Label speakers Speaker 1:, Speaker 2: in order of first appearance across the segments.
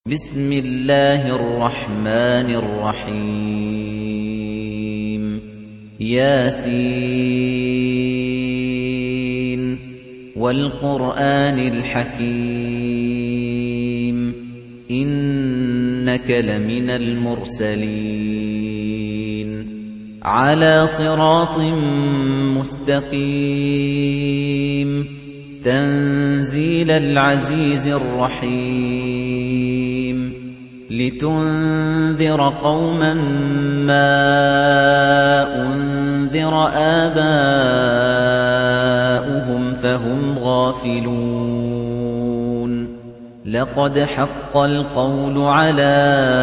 Speaker 1: بسم الله الرحمن الرحيم ياسين والقرآن الحكيم إنك لمن المرسلين على صراط مستقيم تنزيل العزيز الرحيم لتنذر قوما ما أنذر آباؤهم فهم غافلون لقد حق القول على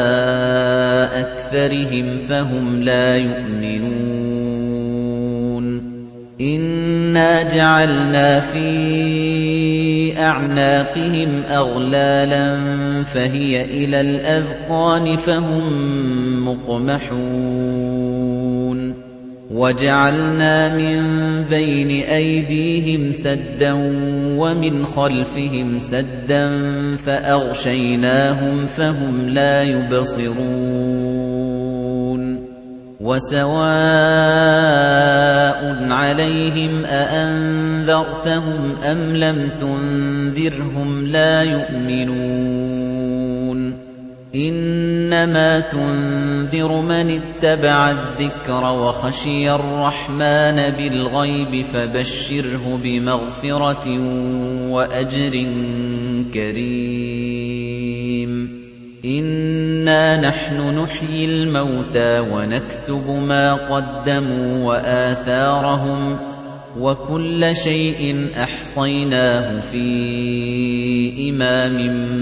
Speaker 1: أكثرهم فهم لا يؤمنون إنا جعلنا في أعناقهم أغلالا فهي إلى الأذقان فهم مقمحون وجعلنا من بين أيديهم سدا ومن خلفهم سدا فأغشيناهم فهم لا يبصرون وسواء عليهم أأنذرتهم أم لم تنذرهم لا يؤمنون إنما تنذر من اتبع الذكر وخشي الرحمن بالغيب فبشره بمغفرة وأجر كريم إنا نحن نحيي الموتى ونكتب ما قدموا وآثارهم وكل شيء أحصيناه في إمام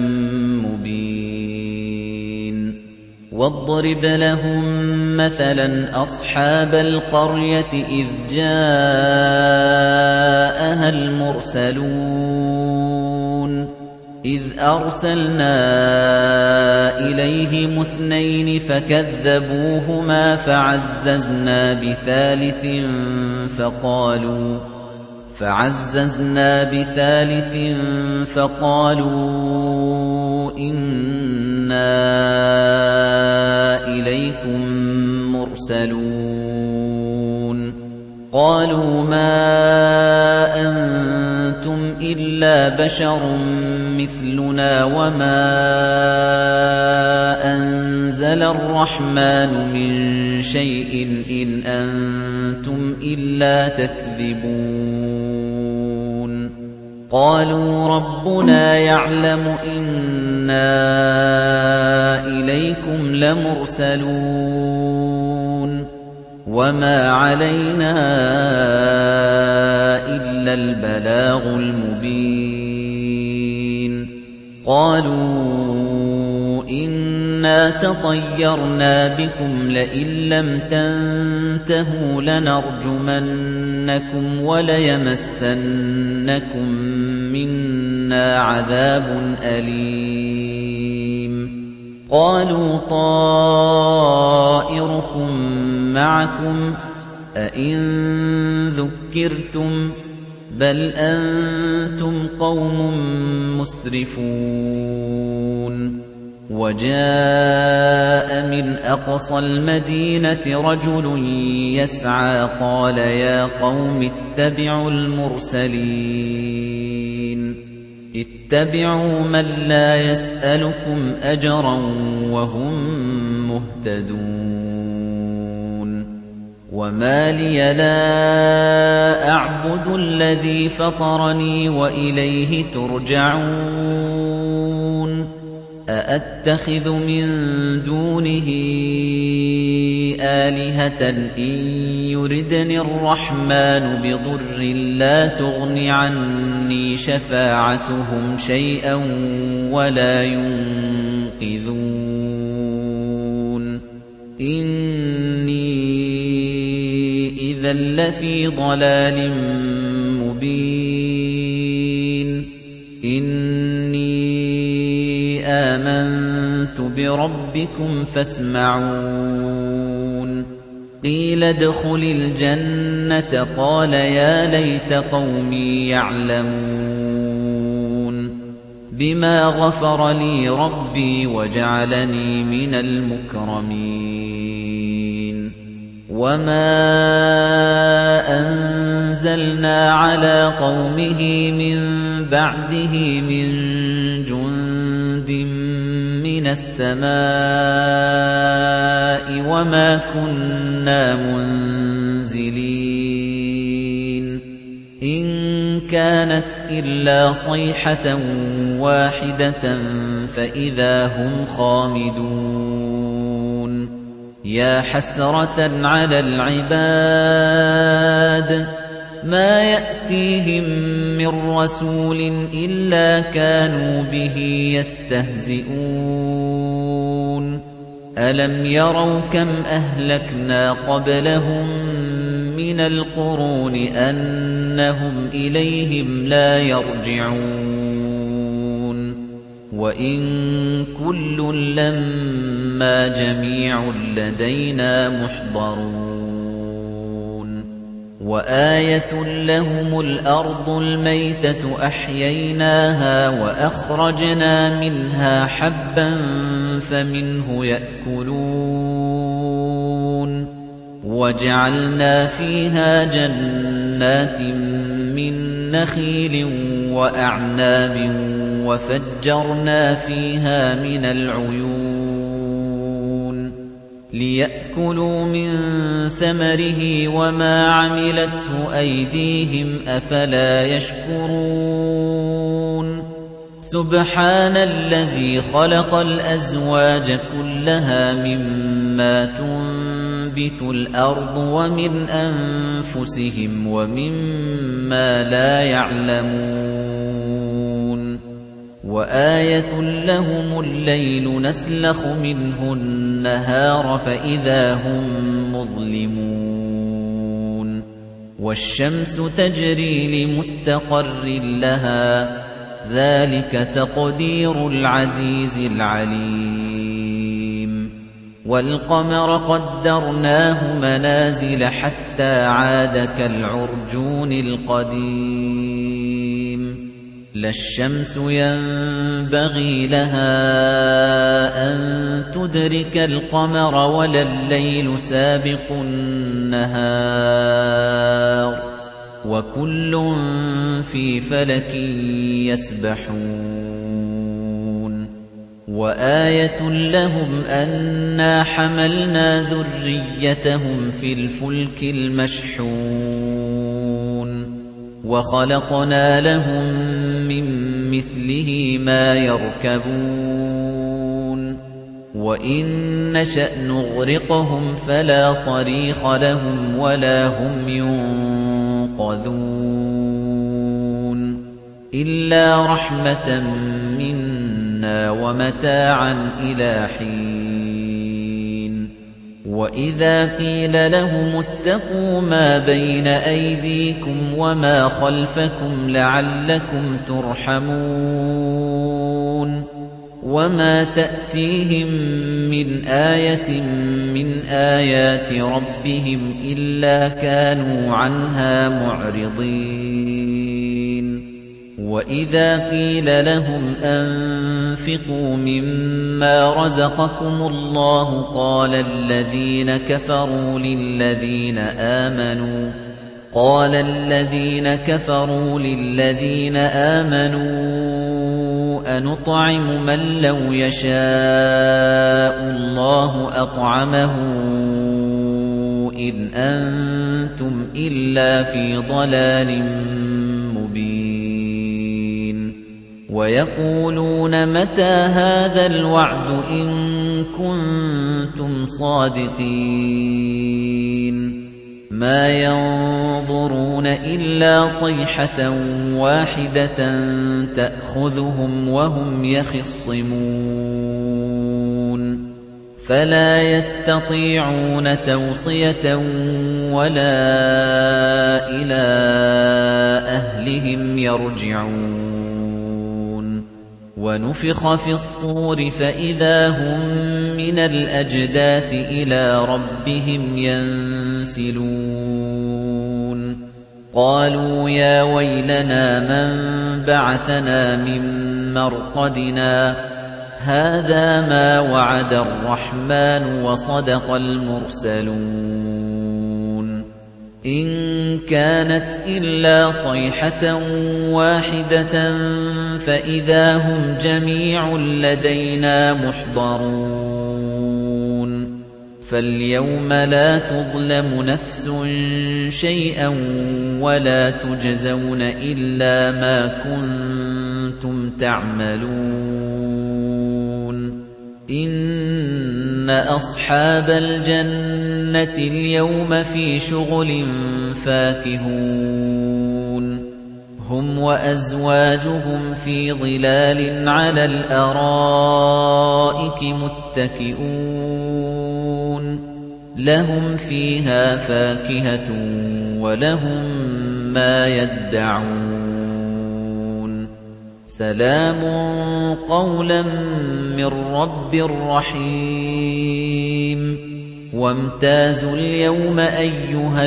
Speaker 1: مبين واضرب لهم مثلا أصحاب القرية إذ جاءها المرسلون إذ أرسلنا إليهم اثنين فكذبوهما فعززنا بثالث فقالوا إنا إليكم مرسلون قالوا ما أنتم إلا بشر مثلنا وما أنزل الرحمن من شيء إن أنتم إلا تكذبون قالوا ربنا يعلم إنا إليكم لمرسلون وما علينا إلا البلاغ المبين قالوا إنا تطيرنا بكم لئن لم تنتهوا لنرجمنكم وليمسنكم منا عذاب أليم قالوا طائركم معكم أئن ذكرتم بل أنتم قوم مسرفون وجاء من أقصى المدينة رجل يسعى قال يا قوم اتبعوا المرسلين اتبعوا من لا يسألكم أجرا وهم مهتدون وما لي لا أعبد الذي فطرني وإليه ترجعون أأتخذ من دونه آلهة إن يردني الرحمن بضر لا تغن عني شفاعتهم شيئا ولا ينقذون إني إذا لفي ضلال مبين إني آمنت بربكم فاسمعون قيل ادخل الجنة قال يا ليت قومي يعلمون بما غفر لي ربي وجعلني من المكرمين وما أنزلنا على قومه من بعده من جند من السماء وما كنا منزلين إن كانت إلا صيحة واحدة فإذا هم خامدون يا حسرة على العباد ما يأتيهم من رسول إلا كانوا به يستهزئون ألم يروا كم أهلكنا قبلهم من القرون أنهم إليهم لا يرجعون وإن كل لما جميع لدينا محضرون وآية لهم الأرض الميتة أحييناها وأخرجنا منها حبا فمنه يأكلون وجعلنا فيها جنات من نخيل وأعناب وفجرنا فيها من العيون ليأكلوا من ثمره وما عملته أيديهم أفلا يشكرون سبحان الذي خلق الأزواج كلها مما تنبت الأرض ومن أنفسهم ومما لا يعلمون وآية لهم الليل نسلخ منه النهار فإذا هم مظلمون والشمس تجري لمستقر لها ذلك تقدير العزيز العليم والقمر قدرناه منازل حتى عاد كالعرجون القديم لا الشمس ينبغي لها أن تدرك القمر ولا الليل سابق النهار وكل في فلك يسبحون وآية لهم أنا حملنا ذريتهم في الفلك المشحون وخلقنا لهم من مثله ما يركبون وإن نشأ نغرقهم فلا صريخ لهم ولا هم ينقذون إلا رحمة منا ومتاعا إلى حين وإذا قيل لهم اتقوا ما بين أيديكم وما خلفكم لعلكم ترحمون وما تأتيهم من آية من آيات ربهم إلا كانوا عنها معرضين وإذا قيل لهم أنفقوا مما رزقكم الله قال الذين كفروا للذين آمنوا أنطعم من لو يشاء الله أطعمه إن أنتم إلا في ضلال مبين ويقولون متى هذا الوعد إن كنتم صادقين ما ينظرون إلا صيحة واحدة تأخذهم وهم يخصمون فلا يستطيعون توصية ولا إلى أهلهم يرجعون ونفخ في الصور فإذا هم من الأجداث إلى ربهم ينسلون قالوا يا ويلنا من بعثنا من مرقدنا هذا ما وعد الرحمن وصدق المرسلون إن كانت إلا صيحة واحدة فإذا هم جميع لدينا محضرون فاليوم لا تظلم نفس شيئا ولا تجزون إلا ما كنتم تعملون إن أصحاب الجنة اليوم في شغل فاكهون هم وأزواجهم في ظلال على الأرائك متكئون لهم فيها فاكهة ولهم ما يدعون سلام قولا من رب رحيم وامتازوا اليوم أيها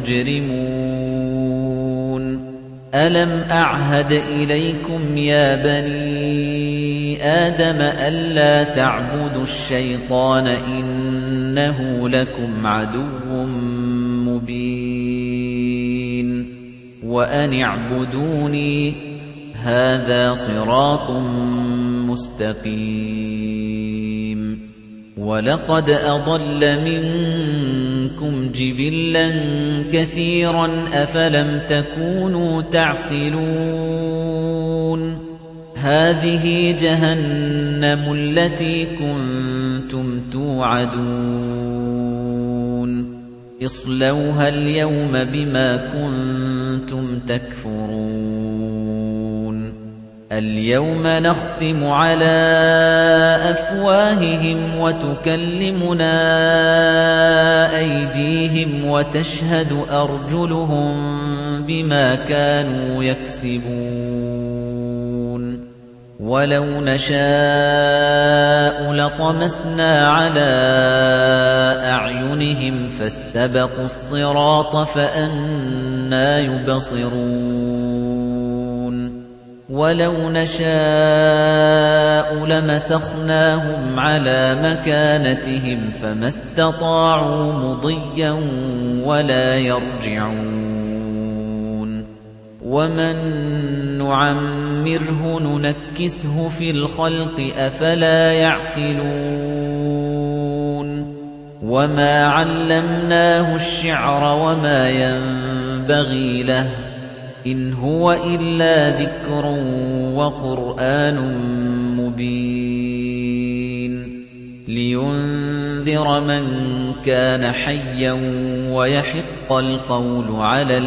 Speaker 1: المجرمون ألم أعهد إليكم يا بني آدم ألا تعبدوا الشيطان إنه لكم عدو مبين وأن اعبدوني هذا صراط مستقيم ولقد أضل منكم جبلا كثيرا أفلم تكونوا تعقلون هذه جهنم التي كنتم توعدون اصلوها اليوم بما كنتم تكفرون اليوم نختم على أفواههم وتكلمنا أيديهم وتشهد أرجلهم بما كانوا يكسبون ولو نشاء لطمسنا على أعينهم فاستبقوا الصراط فأنى يبصرون ولو نشاء لمسخناهم على مكانتهم فما استطاعوا مضيا ولا يرجعون ومن نعمره ننكسه في الخلق أفلا يعقلون وما علمناه الشعر وما ينبغي له إن هو إلا ذكر وقرآن مبين لينذر من كان حيا ويحق القول على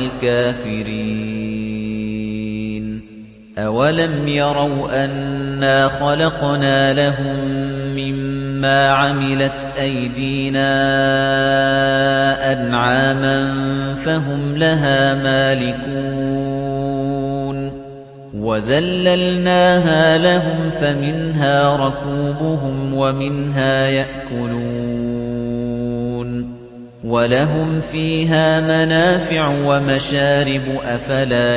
Speaker 1: الكافرين أولم يروا أنا خلقنا لهم مما عملت أيدينا أنعاما فهم لها مالكون وذللناها لهم فمنها ركوبهم ومنها يأكلون ولهم فيها منافع ومشارب أفلا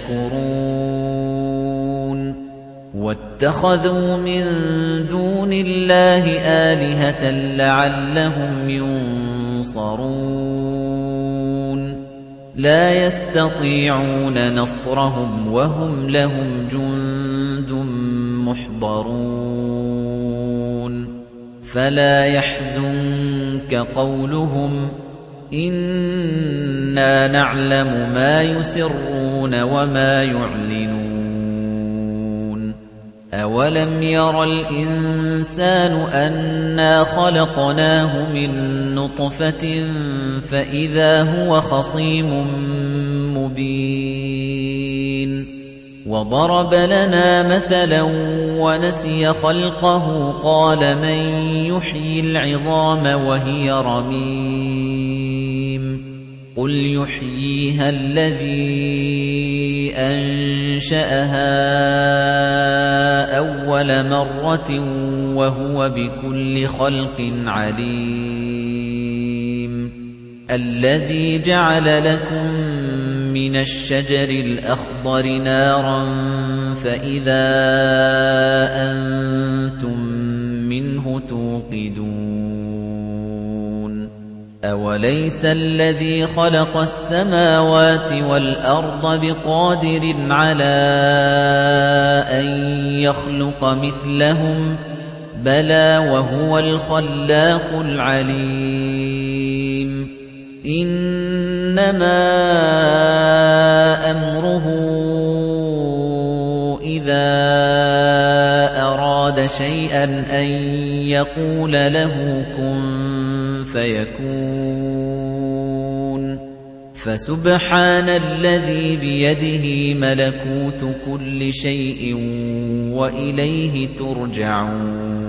Speaker 1: يشكرون واتخذوا من دون الله آلهة لعلهم ينصرون لا يستطيعون نصرهم وهم لهم جند محضرون فلا يحزنك قولهم إنا نعلم ما يسرون وما يعلنون أولم ير الإنسان أنا خلقناه من نطفة فإذا هو خصيم مبين وضرب لنا مثلا ونسي خلقه قال من يحيي العظام وهي رميم قل يحييها الذي أنشأها أول مرة وهو بكل خلق عليم الذي جعل لكم من مِنَ الشَّجَرِ الْأَخْضَرِ نَارًا فَإِذَا أَنتُم مِّنْهُ تُوقِدُونَ أَوَلَيْسَ الَّذِي خَلَقَ السَّمَاوَاتِ وَالْأَرْضَ بِقَادِرٍ عَلَىٰ أَن يَخْلُقَ مِثْلَهُم ۚ بَلَىٰ وَهُوَ الْخَلَّاقُ الْعَلِيمُ إِنَّمَا أَمْرُهُ إِذَا أَرَادَ شَيْئًا أَن يَقُولَ لَهُ كُن فَيَكُونُ فَسُبْحَانَ الَّذِي بِيَدِهِ مَلَكُوتُ كُلِّ شَيْءٍ وَإِلَيْهِ تُرْجَعُونَ